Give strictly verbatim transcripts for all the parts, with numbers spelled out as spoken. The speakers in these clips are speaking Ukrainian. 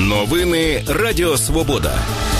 Новини Радіо Свобода.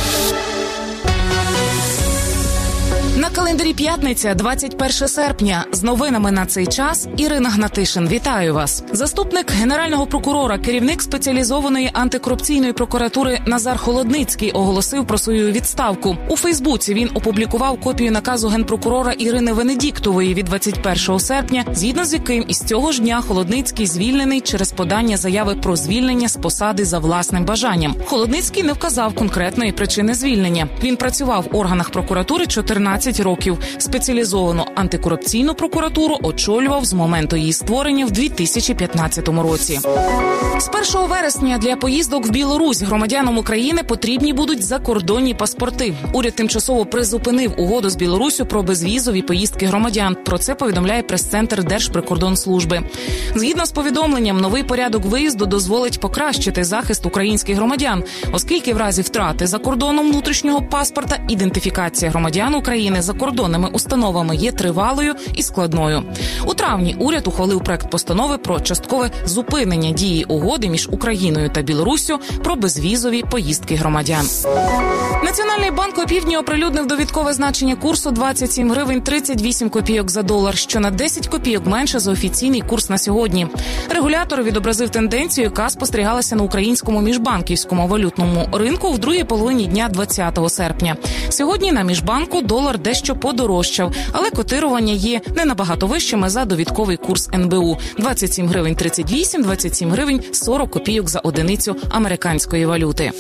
На календарі п'ятниця, двадцять перше серпня. З новинами на цей час Ірина Гнатишин. Вітаю вас. Заступник генерального прокурора, керівник спеціалізованої антикорупційної прокуратури Назар Холодницький оголосив про свою відставку. У Фейсбуці він опублікував копію наказу генпрокурора Ірини Венедіктової від двадцять першого серпня, згідно з яким із цього ж дня Холодницький звільнений через подання заяви про звільнення з посади за власним бажанням. Холодницький не вказав конкретної причини звільнення. Він працював в органах прокуратури чотирнадцять років. Спеціалізовану антикорупційну прокуратуру очолював з моменту її створення в дві тисячі п'ятнадцятому році. З першого вересня для поїздок в Білорусь громадянам України потрібні будуть закордонні паспорти. Уряд тимчасово призупинив угоду з Білоруссю про безвізові поїздки громадян. Про це повідомляє прес-центр Держприкордонслужби. Згідно з повідомленням, новий порядок виїзду дозволить покращити захист українських громадян, оскільки в разі втрати за кордоном внутрішнього паспорта ідентифікація громадян України закордонними установами є тривалою і складною. У травні уряд ухвалив проект постанови про часткове зупинення дії угоди між Україною та Білоруссю про безвізові поїздки громадян. Національний банк опівдні оприлюднив довідкове значення курсу двадцять сім гривень тридцять вісім копійок за долар, що на десять копійок менше за офіційний курс на сьогодні. Регулятор відобразив тенденцію, яка спостерігалася на українському міжбанківському валютному ринку в другій половині дня двадцятого серпня. Сьогодні на міжбанку долар дещо подорожчав, але котирування є не набагато вищими за довідковий курс ен бе у – двадцять сім гривень тридцять вісім, двадцять сім гривень сорок копійок за одиницю американської валюти.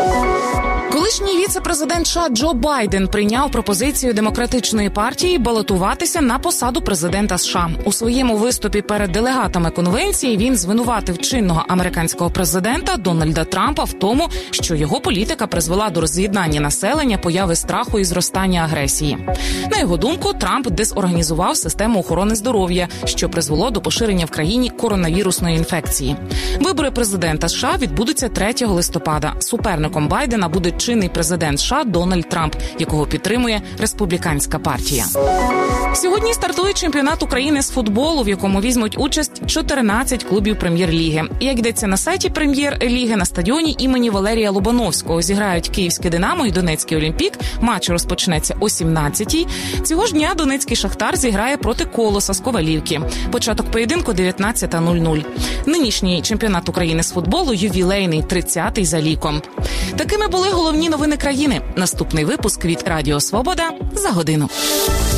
Колишній віце-президент США Джо Байден прийняв пропозицію демократичної партії балотуватися на посаду президента США. У своєму виступі перед делегатами конвенції він звинуватив чинного американського президента Дональда Трампа в тому, що його політика призвела до роз'єднання населення, появи страху і зростання агресії. На його думку, Трамп дезорганізував систему охорони здоров'я, що призвело до поширення в країні коронавірусної інфекції. Вибори президента США відбудуться третього листопада. Суперником Байдена буде чинний президент США Дональд Трамп, якого підтримує республіканська партія. Сьогодні стартує чемпіонат України з футболу, в якому візьмуть участь чотирнадцять клубів прем'єр-ліги. Як йдеться на сайті прем'єр-ліги, на стадіоні імені Валерія Лобановського зіграють Київське Динамо і Донецький Олімпік. Матч розпочнеться о сімнадцятій. Цього ж дня Донецький Шахтар зіграє проти Колоса з Ковалівки. Початок поєдинку дев'ятнадцята нуль нуль. Нинішній чемпіонат України з футболу ювілейний, тридцятий за ліком. Такими були головні новини країни. Наступний випуск від Радіо Свобода за годину.